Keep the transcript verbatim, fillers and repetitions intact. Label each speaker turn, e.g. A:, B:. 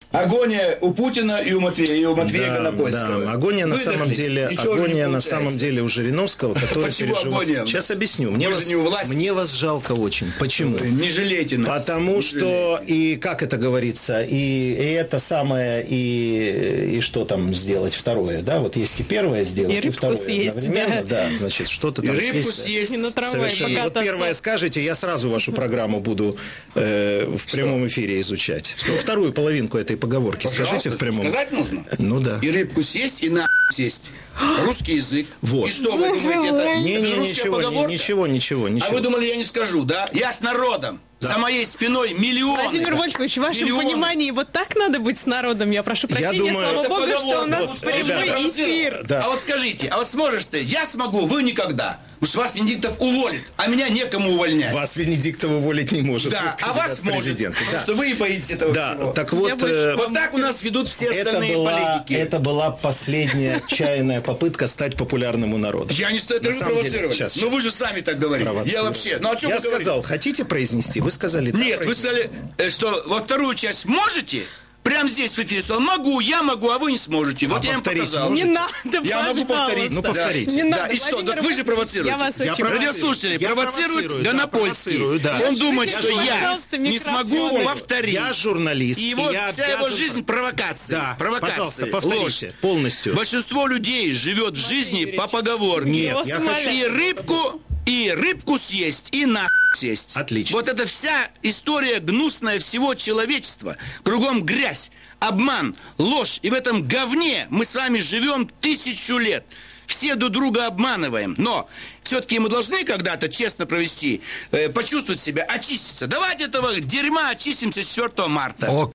A: Агония у Путина и у Матвея, и у Матвея да, Конопольского.
B: Да. Агония на самом деле, агония на самом деле у Жириновского, который переживает. Сейчас объясню. Мне вас, мне вас жалко очень. Почему?
A: Не жалейте нас.
B: Потому
A: не
B: что
A: жалейте.
B: И как это говорится, и, и это самое, и, и что там сделать второе, да? Вот есть и первое сделать, и, и второе
C: съесть,
B: одновременно, да. да, значит что-то там
A: и рыбку съесть,
C: и на трамвае
B: совершенно. Вот первое скажете, я сразу вашу программу буду э, в что? прямом эфире изучать. Что? Вторую половинку этой поговорки
A: Пожалуйста,
B: скажите в прямом.
A: Сказать нужно?
B: Ну да.
A: И рыбку съесть, и на сесть. Русский язык.
B: Вот.
A: И что вы думаете, это,
B: не,
A: это
B: не,
A: же русская
B: ничего,
A: поговорка?
B: Ничего, ничего, ничего.
A: А вы думали, я не скажу, да? Я с народом. Да. За моей спиной миллионы.
C: Владимир Вольфович, в вашем
A: миллионы.
C: понимании вот так надо быть с народом? Я прошу прощения,
B: я думаю,
C: слава богу, что у нас
A: вот,
C: прямой
A: ребята,
C: эфир.
A: Да. А вот скажите, а вот сможешь ты? Я смогу, вы никогда. Уж вас Венедиктов уволит, а меня некому увольнять.
B: Вас Венедиктов уволить не может.
A: Да, а вас может. Да. Потому что вы и боитесь этого
B: да.
A: всего.
B: Так вот,
A: э, вот так у нас ведут все остальные
B: это была,
A: политики.
B: Это была последняя чайная попытка стать популярным у народа.
A: Я не стою, это вы провоцировали. Сейчас, сейчас. Ну вы же сами так говорите. Я вообще, ну о чем
B: Я
A: вы
B: сказал,
A: говорите?
B: Хотите произнести? Вы сказали, да,
A: нет, вы сказали, что во вторую часть можете? Прямо здесь в эфире сказал, могу, я могу, а вы не сможете. Вот а я им показал.
C: Не надо,
A: я могу повторить.
B: Ну, повторите.
A: Да.
C: Не
A: да.
C: надо,
A: И что, так вы же провоцируете.
C: Я вас очень
A: Радиослушатели провоцируют Гонопольский.
B: Да.
A: Он думает, что я не смогу повторить.
B: Я журналист.
A: И его,
B: и я
A: вся
B: обязан...
A: его жизнь провокация.
B: Да,
A: провокация.
B: Пожалуйста, повторите
A: ложь.
B: Полностью.
A: Большинство людей живет в жизни по поговорке.
B: Нет, я хочу...
A: И рыбку... И рыбку съесть, и на съесть.
B: Отлично.
A: Вот это вся история гнусная всего человечества. Кругом грязь, обман, ложь. И в этом говне мы с вами живем тысячу лет. Все друг друга обманываем. Но все-таки мы должны когда-то честно провести, э, почувствовать себя, очиститься. Давайте этого дерьма очистимся с четвёртого марта.